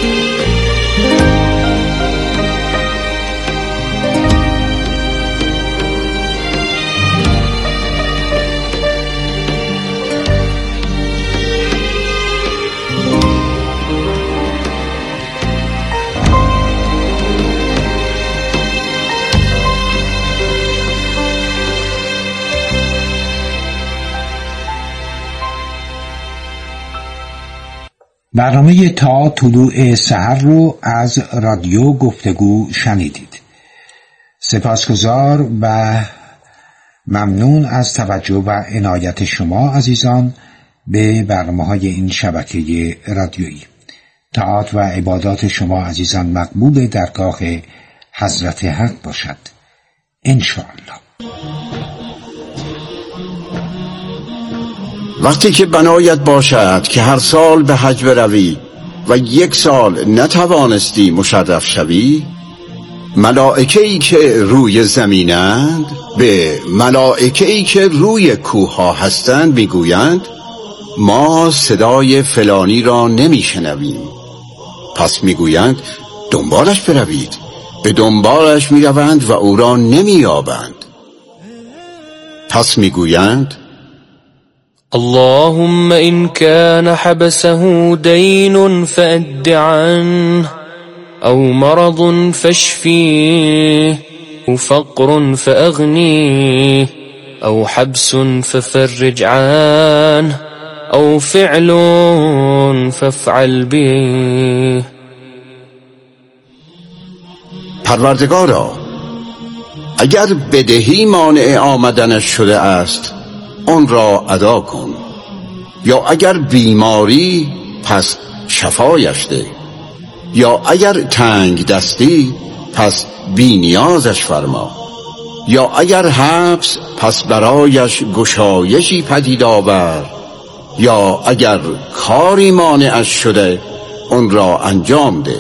برنامه تا طلوع سحر رو از رادیو گفتگو شنیدید. سپاسگزار و ممنون از توجه و عنایت شما عزیزان به برنامه‌های این شبکه رادیویی. طاعات و عبادات شما عزیزان مقبول درگاه حضرت حق باشد انشاءالله. وقتی که بنایت باشد که هر سال به حج بروی و 1 سال نتوانستی مشرف شوی، ملائکه‌ای که روی زمینند به ملائکه‌ای که روی کوه‌ها هستند میگویند ما صدای فلانی را نمیشنویم. پس میگویند دنبالش بروید. به دنبالش میروند و او را نمییابند. پس میگویند اللهم إن كان حبسه دين فأد عنه أو مرض فاشفيه أو فقر فأغنيه أو حبس ففرج عنه أو فعل فافعل به. پروردگارا، اگر بدهی مانع آمدنش شده است آن را ادا کن، یا اگر بیماری پس شفایش ده، یا اگر تنگ دستی پس بی نیازش فرما، یا اگر حبس پس برایش گشایشی پدید آور، یا اگر کاری مانعش شده آن را انجام ده.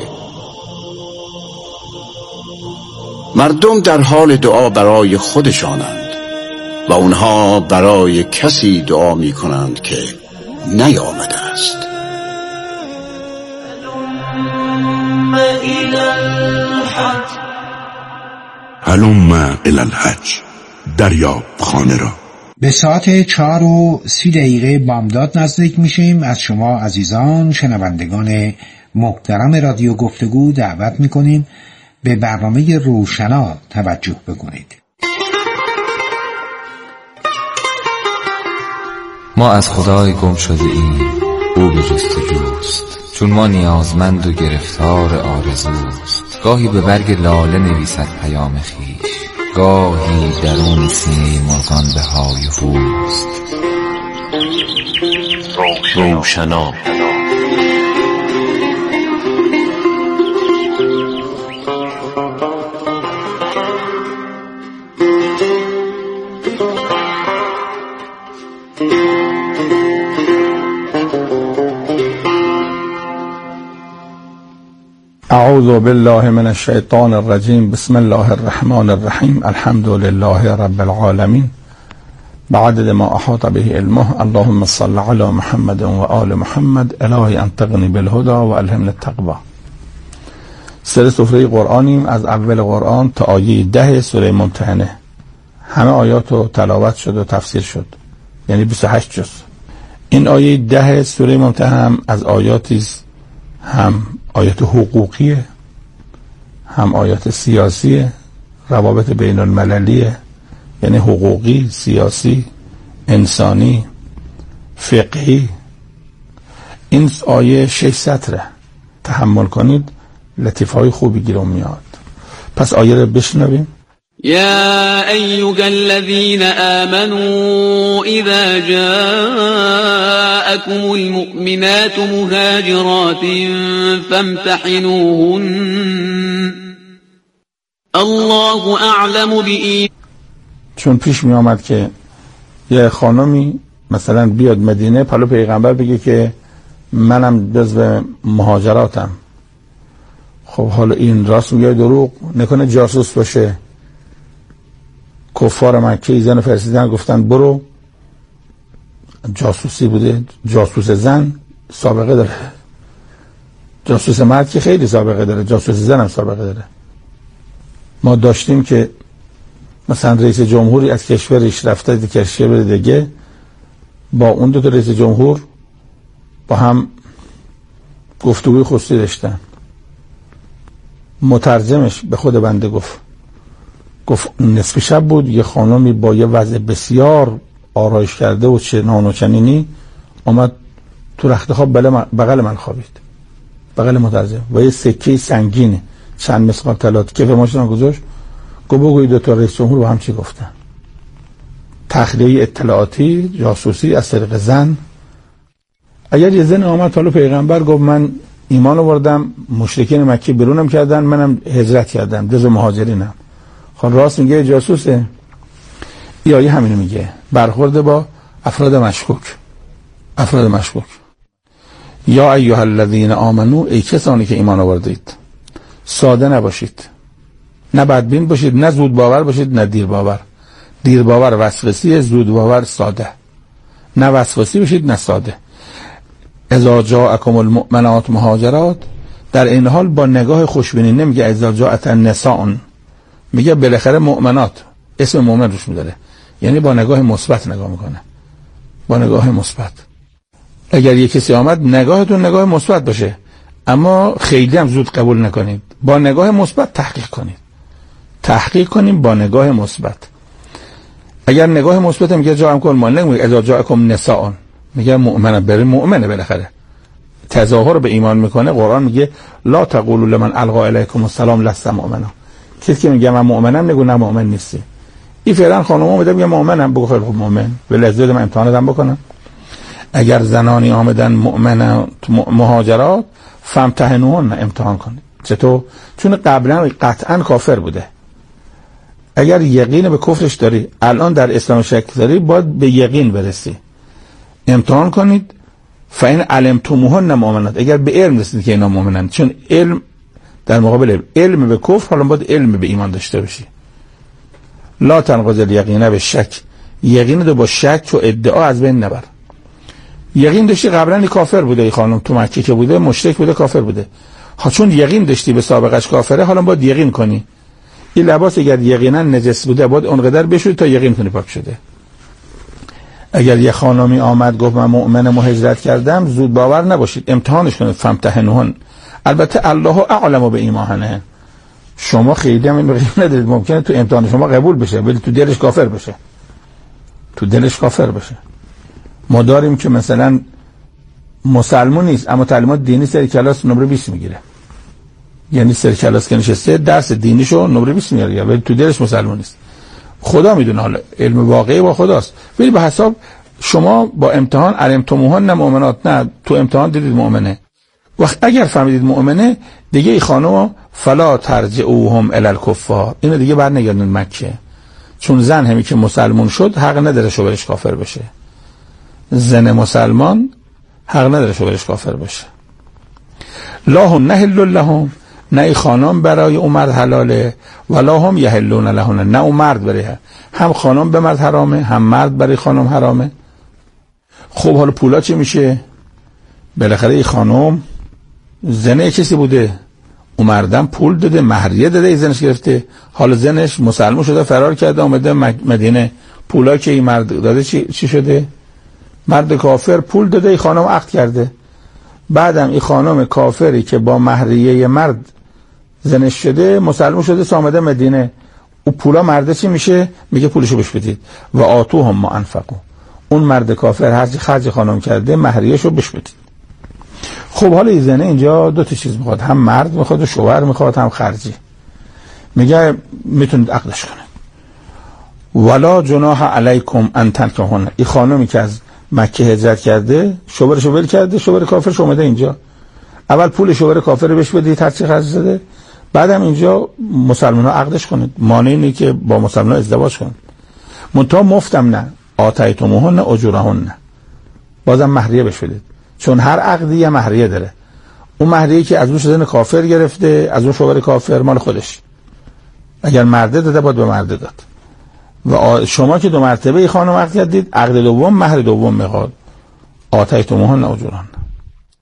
مردم در حال دعا برای خودشانند و اونها برای کسی دعا می کنند که نیامده است. هلم الی الحج، دریاب خانه را. به ساعت 4:30 بامداد نزدیک میشیم. از شما عزیزان شنوندگان محترم رادیو گفتگو دعوت میکنیم به برنامه روشنا توجه بکنید. ما از خدای گم شده ایم، او به جستجوست، چون ما نیازمند و گرفتار آرزوست. گاهی به برگ لاله نویسد پیام خویش، گاهی درون سینه مرغان به های هوست. روشنا اعوذ بالله من الشیطان الرجیم. بسم الله الرحمن الرحیم. الحمد لله رب العالمین بعدد ما احاط به علمه. اللهم صل علی محمد و آل محمد. الهی انطقنی بالهدى و الهمنی التقوی. سر سفره قرآنیم، از اول قرآن تا آیه 10 سوره ممتحنه. همه آیات رو تلاوت شد و تفسیر شد، یعنی 28 جز. این آیه 10 سوره ممتحنه از آیاتی هم آیات حقوقیه، هم آیات سیاسیه، روابط بین المللیه، یعنی حقوقی، سیاسی، انسانی، فقهی. این آیه 6 سطره، تحمل کنید، لطیفهای خوبی گیرون میاد. پس آیه رو بشنویم. يا أيها الذين آمنوا إذا جاءكم المؤمنات مهاجرات فامتحنوهن الله أعلم بإيمانهن. چون پیش می آمد که یه خانمی مثلا بیاد مدینه، پلو پیغمبر بگه که منم جزو مهاجراتم. خب حالا این راست میگه دروغ؟ نکنه جاسوس باشه؟ کفار مکه زن فرستادن گفتن برو، جاسوسی بوده، جاسوس زن سابقه داره. جاسوس مرد که خیلی سابقه داره، جاسوس زن هم سابقه داره. ما داشتیم که مثلا رئیس جمهوری از کشورش رفته کشور دیگه، با اون دو تا رئیس جمهور با هم گفتگوی خصوصی داشتن. مترجمش به خود بنده گفت نصف شب بود، یه خانمی با یه وضع بسیار آرایش کرده و چنان و چنینی اومد تو رخت خواب بغل من خوابید، بغل مترجم، و یه سکه سنگینه چند مسقال طلا کف ماشین گذاشت. گفت بگویید دو تا رئیس جمهور با هم چی گفتن. تخلیه اطلاعاتی، جاسوسی از طریق زن. اگر یه زن آمد حالا پیغمبر گفت من ایمان آوردم، مشرکین مکه بیرونم کردن، منم هجرت کردم، جزو مهاجرینم، خب راست میگه جاسوسه؟ یا یه همینو میگه، برخورد با افراد مشکوک. یا ایها الذین آمنو، ای کسانی که ایمان آوردید، ساده نباشید، نه بدبین باشید، نه زود باور باشید، نه دیر باور. دیر باور وسوسه، زود باور ساده. نه وسوسه باشید نه ساده. اذا جاءکم المؤمنات مهاجرات، در این حال با نگاه خوشبینی، نمیگه اذا جاءت النساء، میگه بالاخره مؤمنات، اسم مؤمن روش میذاره، یعنی با نگاه مثبت نگاه میکنه، با نگاه مثبت. اگر یک کسی آمد نگاهتون نگاه مثبت باشه، اما خیلی هم زود قبول نکنید، با نگاه مثبت تحقیق کنیم با نگاه مثبت. اگر نگاه مثبت میگه جاءکم المؤمنات، نمیگه اذا جاءکم نساء، میگه مؤمنه بالاخره تظاهر به ایمان میکنه. قرآن میگه لا تقولوا لمن القى الیکم السلام لست مؤمنا، کسی که میگه من مؤمنم نگو نه مؤمن نیستی. این فعلا خانم اومده میگه مؤمنم، بگو خیلی خوب مؤمن، ولی از من امتحانم بکنم. اگر زنانی آمدن مؤمنات مهاجرات فامتحنوهن، امتحان کنید. چطور؟ چون قبلا قطعا کافر بوده. اگر یقین به کفرش داری، الان در اسلام شک داری، باید به یقین برسی، امتحان کنید. فإن علمتموهن مؤمنات، اگر به علم رسید که اینا مؤمنند، چون علم در مقابل علم به کفر، حالا باید علم به ایمان داشته باشی. لا تنقض الیقین بالشک، یقین رو با شک و ادعا از بین نبر. یقین داشتی قبلا کافر بوده، این خانم تو مکه که بوده مشرک بوده، کافر بوده، چون یقین داشتی به سابقش کافره، حالا باید یقین کنی. این لباس اگر یقینا نجس بوده باید اونقدر بشوری تا یقین کنی پاک شده. اگر یه خانمی آمد گفت من مؤمنم و هجرت کردم، زود باور نباشید، امتحانش کنید. فامتحنوهن، البته الله اعلم به ایمانه، شما خیلی هم این ندارید، ممکنه تو امتحان شما قبول بشه ولی تو دلش کافر بشه. ما داریم که مثلا مسلمان نیست اما تعلیمات دینی سر کلاس نمره 20 میگیره، یعنی سر کلاس که نشسته درس دینیشو نمره 20 میگیره، ولی تو دلش مسلمان نیست. خدا میدونه، حالا علم واقعی با خداست، ولی به حساب شما با امتحان علمتموهن مؤمنات، نه تو امتحان دیدید مؤمنه، وقت اگر فهمیدید مؤمنه دیگه این خانم فلا ترجعوهم الی الکفار، اینو دیگه برنگردون مکه، چون زن همی که مسلمان شد حق نداره شوهرش کافر بشه. زن مسلمان حق نداره شوهرش کافر بشه. لا هم نحل لهم، نه ای خانم برای اون مرد حلاله، ولا هم یحلون لهن، نه اون مرد برای هم خانم به مرد حرامه هم مرد برای خانم حرامه. خب حالا پولا چی میشه؟ بالاخره این خانم زنه کسی بوده، اون مردم پول داده، مهریه داده، ای زنش گرفته، حالا زنش مسلمان شده فرار کرده آمده مدینه، پولا که این مرد داده چی شده؟ مرد کافر پول داده، این خانم عقد کرده، بعدم این خانم کافری که با مهریه مرد زنش شده مسلمان شده آمده مدینه، او پولا مرده چی میشه؟ میگه پولشو بهش بدید. و آتوهم ما انفقوا، اون مرد کافر هر چی خرج خانم کرده مهریه‌شو بهش بدید. خب حالا این زنه اینجا دو تا چیز میخواد، هم مرد میخواد و شوهر میخواد، هم خرجی. میگه میتونید عقدش کنید. ولا جناح علیکم ان تنکحوهن، این خانمی که از مکه هجرت کرده شوهرشو ول کرده، شوهر کافرش اومده اینجا، اول پول شوهر کافر رو بهش بدید هر چی خرج زده، بعدم اینجا مسلمان‌ها عقدش کنید، مانعی نیست که با مسلمان‌ها ازدواج کنید. منتها مفتم نه، آتیتموهن اجورهن، بازم مهریه بهش بدید، چون هر عقدی یه مهریه داره. اون مهریه که از اون زن کافر گرفته، از اون شوهر کافر، مال خودش، اگر مرده داده باید به مرده داد. و شما که دو مرتبه ای خانم عقد کردید، عقد دوم مهر دوم میخواد. آتیتموهن اجورهن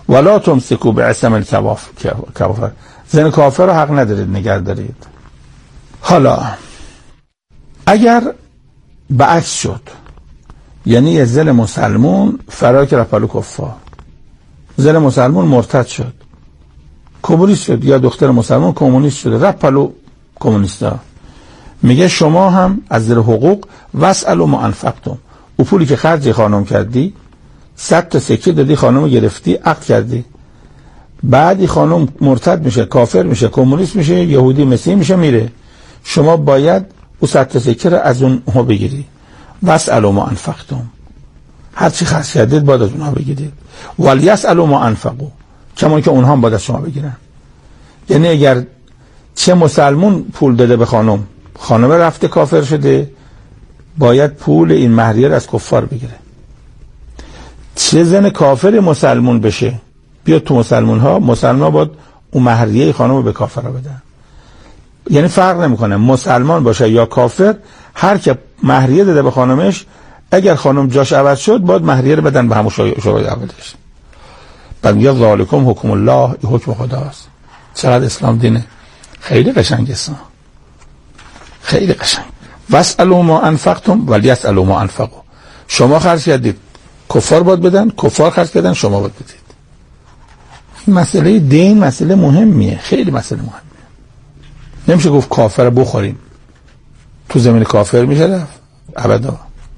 ولا تمسکوا بعصم الکوافر، زن کافر رو حق ندارید نگه دارید. حالا اگر بعکس شد، یعنی یه زن مسلمون فرار کرد پلو کفار، زن مسلمون مرتد شد، کمونیست شد، یا دختر مسلمان کمونیست شده رفت پلو کمونیستا، میگه شما هم از زیر حقوق واسالوا ما انفقتم، او پولی که خرج خانم کردی 100 تا سکه دادی خانم گرفتی عقد کردی، بعدی خانم مرتد میشه، کافر میشه، کمونیست میشه، یهودی مسیحی میشه، میره، شما باید او 100 تا سکه رو از اونها بگیری. واسالوا ما انفقتم، هر چی خرج کردید باید از اونها بگیرید. ولیسالوا ما انفقوا، کما که اونها هم باید از شما بگیرن. یعنی اگر چه مسلمون پول داده به خانم، خانم رفته کافر شده، باید پول این مهریه رو از کفار بگیره. چه زن کافر مسلمون بشه بیاد تو مسلمون ها باید اون مهریه خانم رو به کافر رو بدن. یعنی فرق نمیکنه مسلمان باشه یا کافر، هر که مهریه داده به خانمش، اگر خانم جاش عوض شد باید مهریه رو بدن به همون شورای اولش. بعد میگه ذالکم حکم الله، حکم خداست. چقدر اسلام دینه خیلی قشنگ است، خیلی قشنگ. واسالوا ما انفقتم ولیسالوا ما انفقوا، شما خرج کردید کفار باید بدن، کفار خرج کردن شما باید بدید. این مسئله دین مسئله مهمیه، خیلی مسئله مهمیه. نمیشه گفت کافر بخوریم تو زمین کافر میشه رفت ابدا.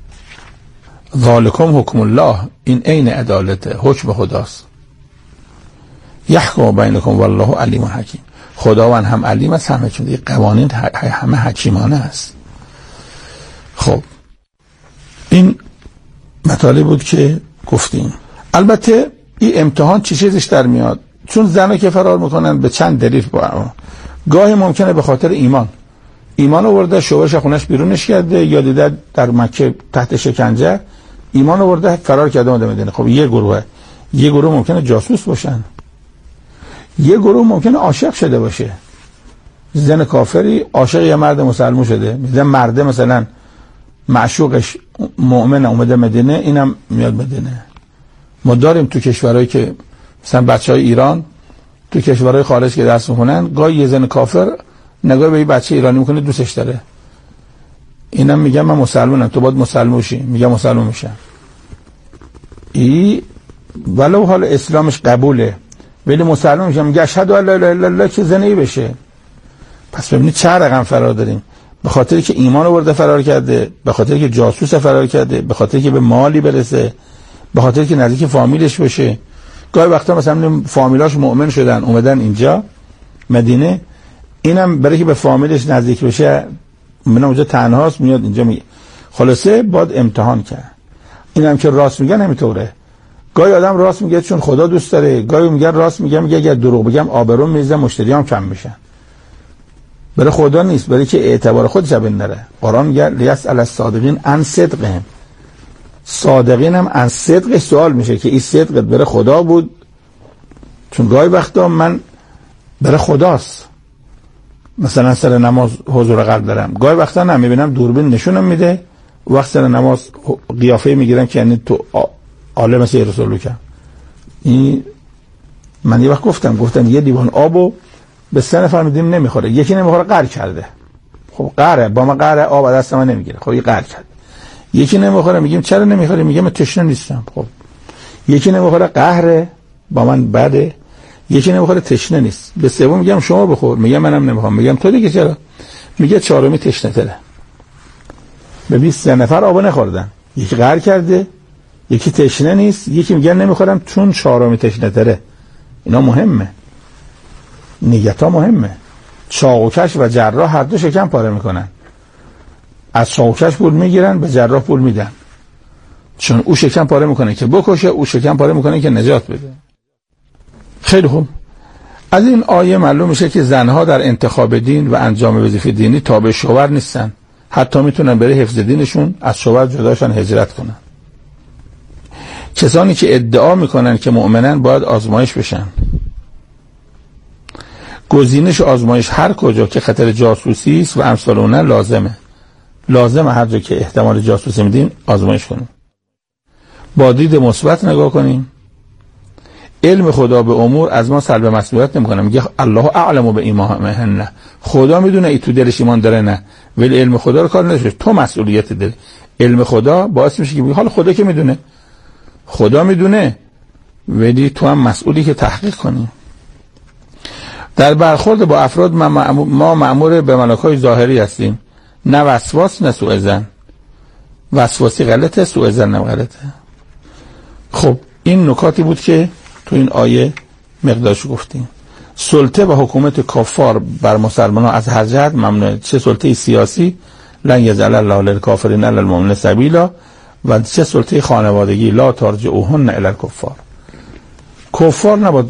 ذالکم حکم الله، این عین عدالته، حکم خداست. یحکم بینکم والله علیم حکیم، خداوند هم علیم است هم حکیم. این قوانین همه حکیمانه است. خب این مطالب بود که گفتیم. البته این امتحان چه چیزش در میاد، چون زنها که فرار میکنن به چند دلیل، گاهی ممکنه به خاطر ایمان آورده، شوهرش خونش بیرونش کرده، یا دیده در مکه تحت شکنجه، ایمان آورده فرار کرده اومده مدینه. خب یه گروه ممکنه جاسوس باشن، یه گروه ممکنه عاشق شده باشه، زن کافری عاشق یه مرد مسلمان شده، میگه مرد مثلا معشوقش مؤمن اومده مدینه، اینم میاد مدینه. ما داریم تو کشورهایی که مثلا بچهای ایران تو کشورهای خارج که درس میخونن، گاهی یه زن کافر نگاه به یه بچه ایرانی میکنه دوستش داره، اینم میگه من مسلمانم تو باید مسلمان شی، میگه مسلمان میشم. ولو حال اسلامش قبوله ولی مسلمان میشه، میگه اشهد ان لا اله الا الله، که زنی بشه. پس ببینید چه رقم فرار داریم، به خاطر که ایمان آورده فرار کرده، به خاطر که جاسوس فرار کرده، به خاطر که به مالی برسه، به خاطر که نزدیک فامیلش بشه. گاهی وقتا مثلا فامیلاش مؤمن شدن اومدن اینجا مدینه، اینم برای که به فامیلش نزدیک بشه، من اونجا تنهاست میاد اینجا خلاصه باید امتحان کرد. اینم که راست میگن همینطوره، گاهی آدم راست میگه چون خدا دوست داره، گاهی میگه راست میگه اگر دروغ بگم آبروم میریزه، مشتریام کم میشن. برای خدا نیست، برای که اعتبار خودش بین نره. قرآن میگه لیسأل الصادقین عن صدقهم، صادقین هم عن صدق سوال میشه که این صدقت برای خدا بود، چون گاهی وقتا من برای خداست، مثلا سر نماز حضور قلب دارم، گاهی وقتا نه میبینم دوربین نشونم میده، وقت سر نماز قیافه میگیرم که یعنی تو عالم مثل رسول کم. این من یه وقت گفتم یه لیوان آبو به 3 نفر میدیم نمیخوره، یکی نمیخوره قهر کرده. خب قهره با ما قهره آب دست من نمیگیره، خب یه قهر کرد. یکی نمیخوره میگیم چرا نمیخوره، میگه من تشنه نیستم. خب یکی نمیخوره قهره با من بده، یکی نمیخوره تشنه نیست. به سوم میگم شما بخور، میگه منم نمیخوام، میگم تو دیگه چرا، میگه چهارمی تشنه تره. به 20 نفر آب نخوردن، یکی قهر کرده، یکی تشنه نیست، یکی میگه نمیخورم چون چهارمی تشنه تره. اینا مهمه، نیت‌ها مهمه. چاقوکش و جراح هر دو شکم پاره میکنن، از چاقوکش پول میگیرن به جراح پول میدن، چون او شکم پاره میکنه که بکشه، او شکم پاره میکنه که نجات بده. خیلی خوب، از این آیه معلوم میشه که زنها در انتخاب دین و انجام وظیفه دینی تابع شوهر نیستن، حتی میتونن برای حفظ دینشون از شوهر جداشن هجرت کنن. کسانی که ادعا میکنن که مؤمنن باید آزمایش بشن. گزینش آزمایش هر کجا که خطر جاسوسی است و امثال اون لازمه هر جا که احتمال جاسوسی میدین آزمایش کنیم. با دید مثبت نگاه کنیم. علم خدا به امور از ما سلب مسئولیت نمیکنه. میگه الله اعلم به ایمانهن، خدا میدونه ای تو دلش ایمان داره نه، ولی علم خدا رو کار نداره، تو مسئولیت داری. علم خدا باعث میشه که حالا خدا که میدونه، خدا میدونه، ولی تو هم مسئولی که تحقیق کنی. در برخورد با افراد ما مأمور به ملاک‌های ظاهری هستیم، نه وسواس نه سوء ظن. وسواسی غلطه، سوء ظن غلطه. خب این نکاتی بود که تو این آیه مقدارش گفتیم. سلطه و حکومت کفار بر مسلمانان از هر جهت ممنوعه، چه سلطه سیاسی لن یجعل الله للکافرین علی المؤمنین سبیلا، و چه سلطه خانوادگی لا ترجعوهن الی الکفار. کفار نباید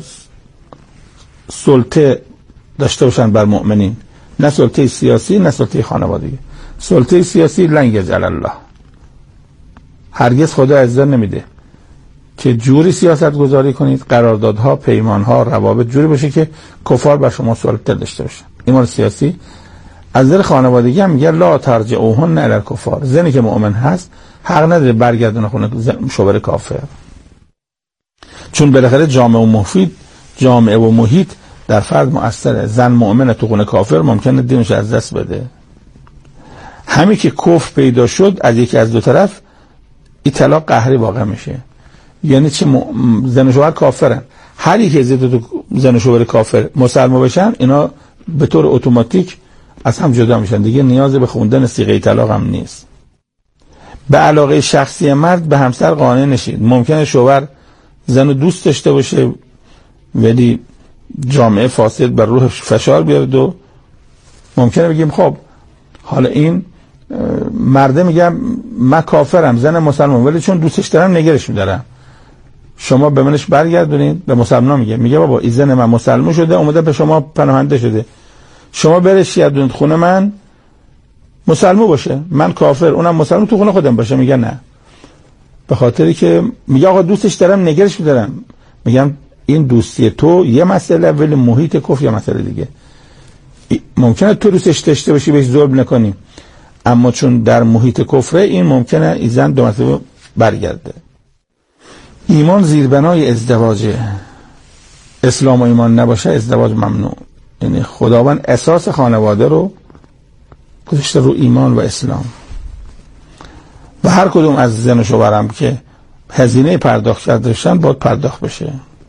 سلطه داشته باشن بر مؤمنین، نه سلطه سیاسی نه سلطه خانوادگی. سلطه سیاسی لن یجعل الله، هرگز خدا اجازه نمیده که جوری سیاست گذاری کنید، قراردادها، پیمانها، روابط جوری باشه که کفار بر شما سلطه داشته باشن. این مال سیاسی. از نظر خانوادگی هم میگه لا ترجعوهن الی الکفار، زنی که مؤمن هست حق نداره برگردونه خونه شوهر کافر، چون بالاخره جامعه و محیط در فرد مؤثره. زن مؤمن تو خونه کافر ممکنه دینش از دست بده. همین که کفر پیدا شد از یکی از دو طرف، این طلاق قهری واقع میشه. یعنی چه زن و شوهر کافرن، هر یک از دو زن و شوهر کافر مسلمان بشن، اینا به طور اتوماتیک از هم جدا میشن، دیگه نیاز به خوندن صیغه طلاق هم نیست. به علاقه شخصی مرد به همسر قانع نشید. ممکنه شوهر زن رو دوست داشته باشه ولی جامعه فاسد بر روحش فشار بیاره و ممکنه بگیم خب حالا این مرده میگه من کافرم، زن مسلمان، ولی چون دوستش دارم نگرش میدارم، شما به منش برگردونید. به مسلمان میگه بابا این زن من مسلمان شده، اومده به شما پناهنده شده، شما برش گردونید خونه من مسلمان باشه، من کافر اونم مسلمان تو خونه خودم باشه. میگه نه، به خاطری که میگه آقا دوستش دارم نگرش میدارم. میگم این دوستی تو یه مسئله، ولی محیط کفر یه مسئله دیگه. ممکنه تو دوستش داشته باشی بهش ظلم نکنی، اما چون در محیط کفره این ممکنه این زن دو مرتبه برگرده. ایمان زیربنای ازدواجه. اسلام و ایمان نباشه ازدواج ممنوع. یعنی خداوند اساس خانواده رو گذاشته رو ایمان و اسلام، و هر کدوم از زن و شوهرم که هزینه پرداخت کردن باید پرداخت بشه.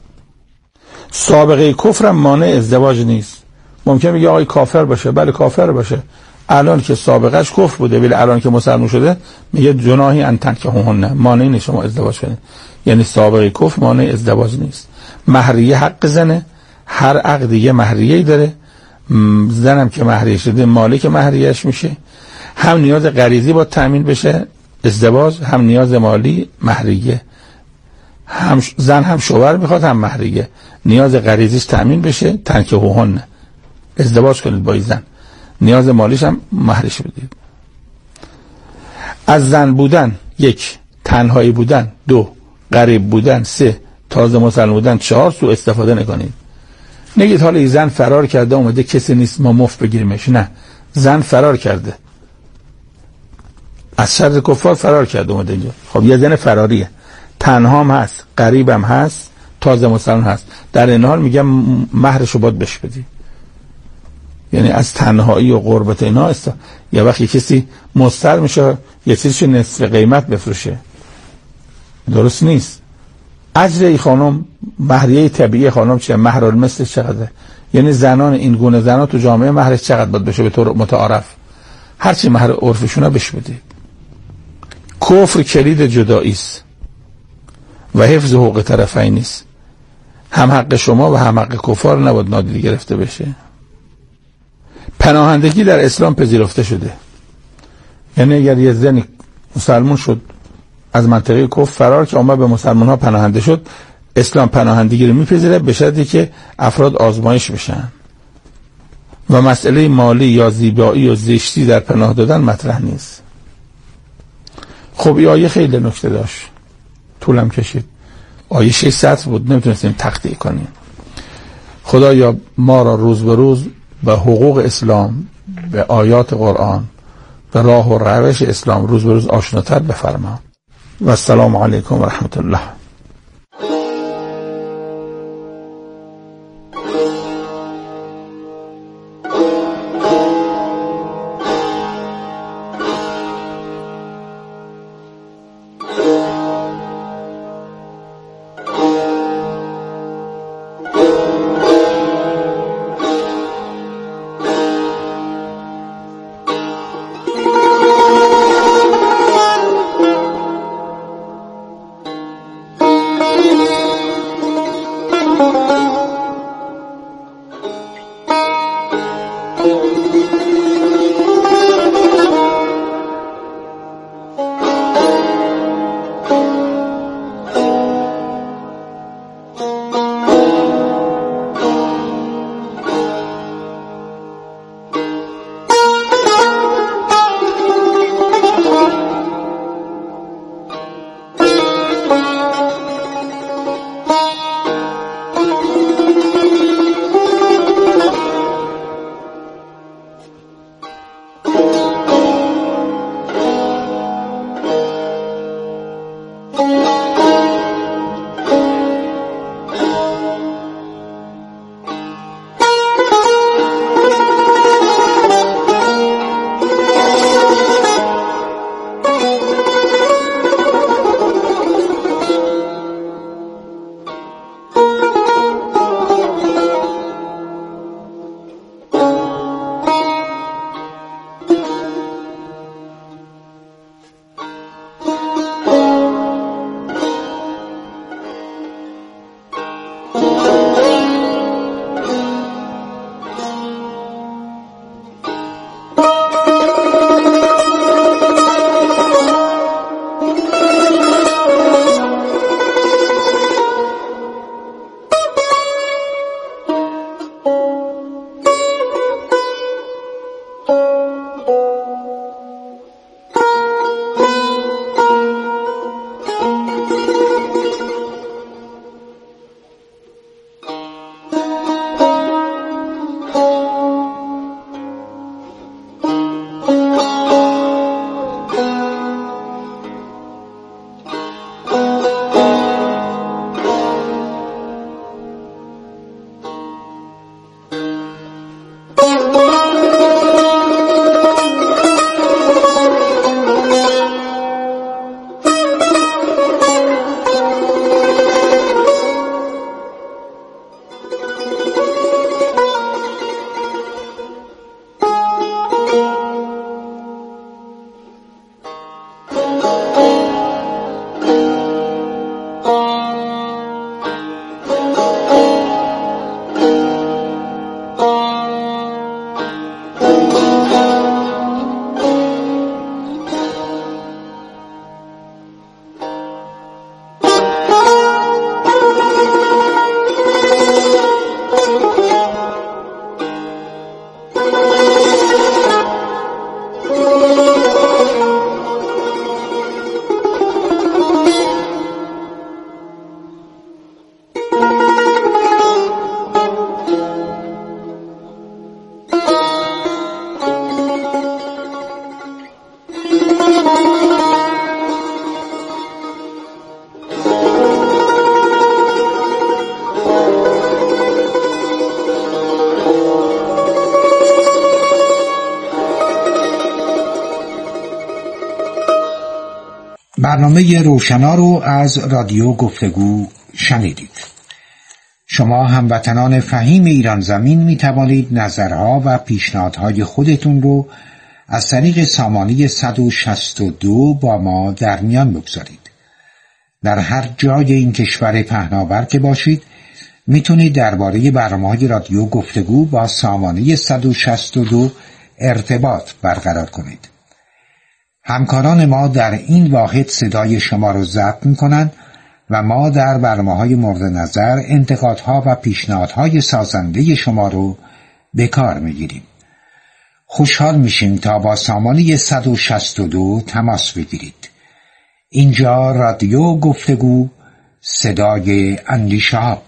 سابقه کفرم مانع ازدواج نیست. ممکن میگه آقای کافر باشه، بله کافر باشه، الان که سابقهش کفر بوده ولی الان که مسلمان شده میگه جناحی ان تنکحوهن، مانع نیست شما ازدواج کنید. یعنی سابقه کفر مانع ازدواج نیست. مهریه حق زنه، هر عقد یه مهریه‌ای داره. زنم که مهریه شده مالک مهریه‌اش میشه. هم نیاز غریزی باید تامین بشه ازدواج، هم نیاز مالی مهریه. هم زن هم شوهر میخواد هم مهریه، نیاز غریزیش تامین بشه. تنکحوهن، ازدواج کنید با این زن، نیاز مالیش هم مهرش بدید. از زن بودن 1، تنهایی بودن 2، غریب بودن 3، تازه مسلمان بودن 4 سوء استفاده نکنید. نگید حالا این زن فرار کرده اومده کسی نیست ما مفت بگیریمش. نه، زن فرار کرده، از شر کفار فرار کرده اومده اینجا. خب یه زن فراریه، تنها هم هست، غریب هم هست، تازه مسلمان هست، در این حال میگم مهرشو باید بهش بدی. یعنی از تنهایی و غربت اینا یه وقتی کسی مضطر میشه یه چیزشو نصف قیمت بفروشه، درست نیست. اجر ای خانم، مهریه طبیعی خانم چیه؟ مهر المثل چقدره؟ یعنی زنان این گونه زنان تو جامعه مهرش چقدر باید بشه به طور متعارف؟ هرچی مهر عرفشونه بهش بدید. کفر کلید جدایی است و حفظ حقوق طرفین نیست. هم حق شما و هم حق کفار نباید نادیده گرفته بشه. پناهندگی در اسلام پذیرفته شده. یعنی اگر یه زنی مسلمان شد از منطقه کفر فرار که اومد به مسلمان ها پناهنده شد، اسلام پناهندگی رو میپذیره به شرطی که افراد آزمایش بشن و مسئله مالی یا زیبایی و زشتی در پناه دادن مطرح نیست. خب این آیه خیلی نکته داشت، طولم کشید. آیه 6 سطر بود، نمیتونستیم تقطیع کنیم. خدایا ما را روز به روز به حقوق اسلام، به آیات قرآن، به راه و روش اسلام روز به روز آشناتر بفرما. و السلام علیکم و رحمت الله. برنامه روشنا رو از رادیو گفتگو شنیدید. شما هموطنان فهیم ایران زمین می توانید نظرها و پیشنهادهای خودتون رو از طریق سامانه 162 با ما در میان بگذارید. در هر جای این کشور پهناور که باشید میتونید درباره برنامه‌های رادیو گفتگو با سامانه 162 ارتباط برقرار کنید. همکاران ما در این واحد صدای شما رو ضبط میکنن و ما در برنامه‌های مورد نظر انتقادها و پیشنهادهای سازنده شما رو به کار میگیریم. خوشحال میشیم تا با سامانه 162 تماس بگیرید. اینجا رادیو گفتگو، صدای اندیشه ها.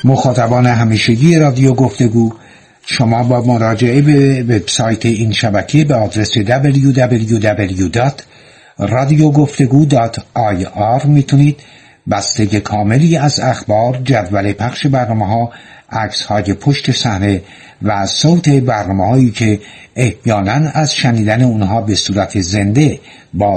مخاطبان همیشگی رادیو گفتگو، شما با مراجعه به وبسایت این شبکه به آدرس www.radiogoftegu.ir میتونید بستگی کاملی از اخبار، جدول پخش برنامه‌ها، عکس‌های پشت صحنه و صوت برنامه‌هایی که احیانا از شنیدن اونها به صورت زنده با